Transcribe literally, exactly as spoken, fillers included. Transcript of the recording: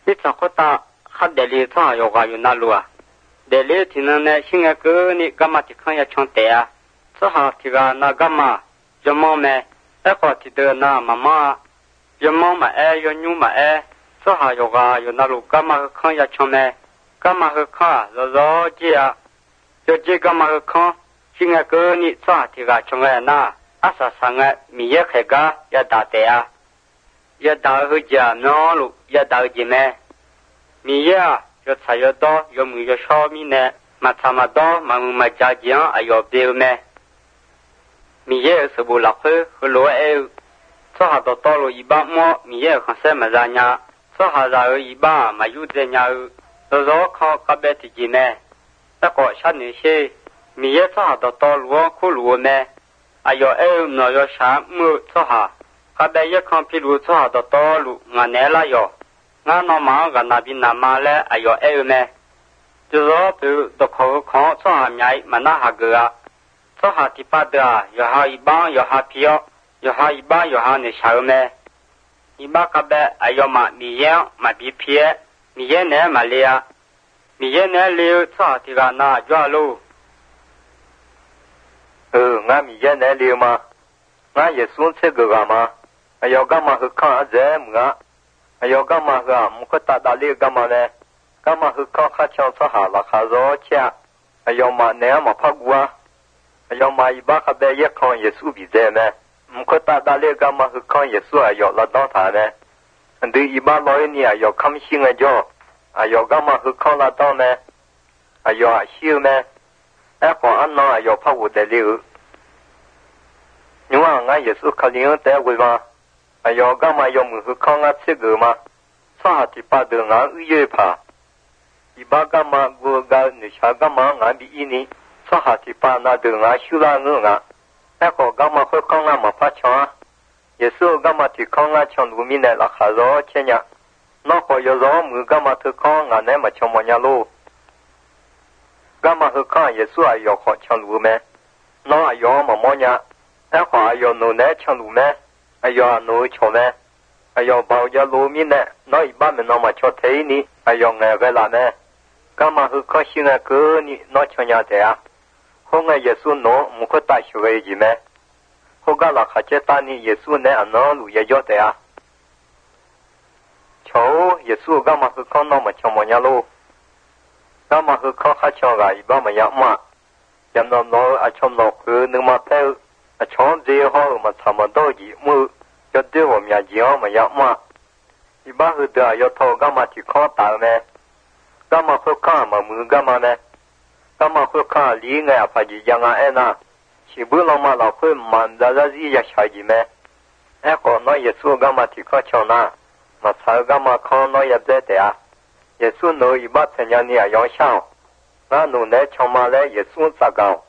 一场扩大哈德里他有个有那路啊，德里听呢呢，现在个你干嘛去看一场的啊？这下这个那干嘛？有妈没？那个提的那妈妈，有妈妈哎，有女妈哎，这下有个有那路干嘛去看一场没？干嘛去看？绕绕街啊，有街干嘛去看？现在个你这下这个场哎那，阿啥啥个米也开个也打的啊，也打去家那路也打去没？米也就菜要多，有米要少米呢，嘛差嘛多，嘛木嘛加酱还要别没？米也是不落去和罗哎，这下到道路一半么？米也看什么人呀？这下然后一半嘛有这样，到时候靠个别自己呢，那个下那些米也这下到道路苦路没？还要哎那要啥么？这下个别也看比如这下到道路俺来了哟。俺那妈个那边那妈嘞，哎呦哎呦呢，就说就都考考做下面嘛那下个啊，做下第八的啊，有下一帮有下皮哦，有下一帮有下那小咩，一帮个呗，哎呦嘛米样嘛皮皮，米样呢嘛哩啊，米样呢哩做下这个那抓路， 呃，俺米样呢哩嘛，俺也送这个个嘛，哎呦干嘛去看这么？哎呦，干嘛个？木克打打猎干嘛呢？干嘛去看看枪出下了还绕家？哎呦妈，那样嘛怕过啊！哎呦妈，一把还白也看耶稣比赛呢。木克打打猎干嘛去看耶稣？哎呦，那当他呢？对一把老一年哎呦看心个叫，哎呦干嘛去看那当呢？哎呦啊笑呢？哎黄安那哎呦怕我得了。你话俺耶稣看领带回吗？哎呦，干嘛要么去看俺这个嘛？啥地方的俺二月怕，一把干嘛我个你下干嘛俺比一年，啥地方那的俺修了我俺，那个干嘛去看俺嘛怕抢，也是干嘛去看俺抢路面的那还绕钱呀？那个要绕么干嘛去看俺那么抢么样路？干嘛去看也是还要好抢路咩？那还要么么样？那个还要弄那抢路咩？哎呀，弄巧呢！哎呀，包家路面呢，那一般人那么巧推你，哎呀，俺个啦呢？干嘛去看新个哥你那巧伢子啊？后俺耶稣弄，木可大学个一咩？后个啦还接打你耶稣呢，那路也要的啊？巧，耶稣干嘛去看那么巧么样路？干嘛去看还巧个一般么样嘛？要那那啊巧那个那么拍。啊，长这好嘛，差不多几亩，要对我们讲嘛要嘛，一般是的要掏干嘛去看大呢？干嘛会看嘛？没干嘛呢？干嘛会看离岸发起养啊？哎那，是不那么老会满在这一下下去咩？哎好，那也是干嘛去看墙呢？嘛才干嘛看那也在的啊？也是那一般参加你啊养小，那弄来墙嘛来也是咋搞？